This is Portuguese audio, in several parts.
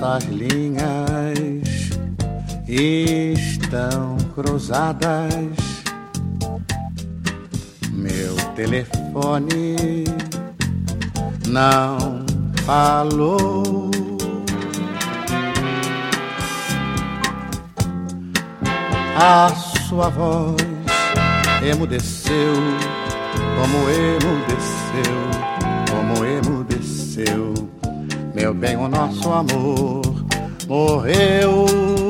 Nossas linhas estão cruzadas. Meu telefone não falou. A sua voz emudeceu, como emudeceu, como emudeceu. Meu bem, o nosso amor morreu.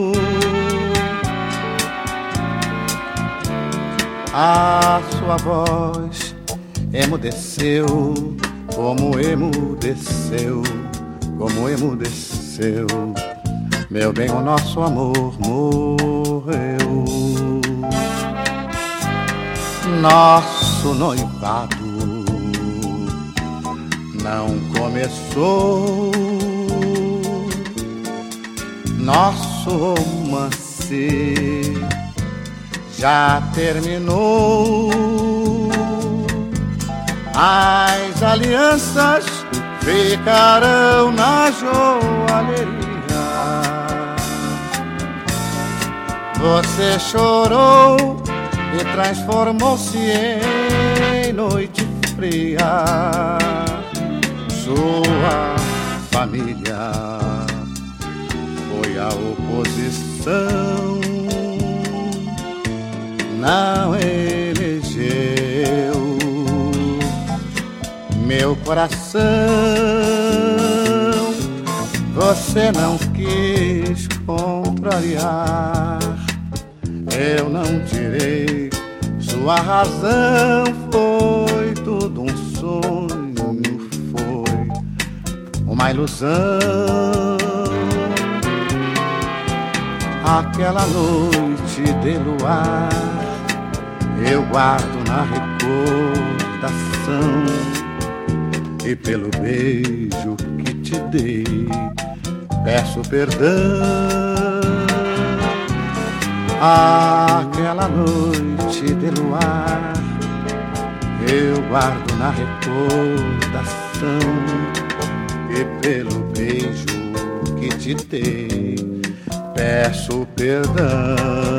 A sua voz emudeceu, como emudeceu, como emudeceu. Meu bem, o nosso amor morreu. Nosso noivado não começou. Nosso romance já terminou. As alianças ficarão na joalheria. Você chorou e transformou-se em noite fria. Sua família foi a oposição, não elegeu meu coração. Você não quis contrariar, eu não tirei sua razão. Foi tudo um sonho, foi uma ilusão. Aquela noite de luar eu guardo na recordação, e pelo beijo que te dei peço perdão. Aquela noite de luar eu guardo na recordação, e pelo beijo que te dei peço perdão.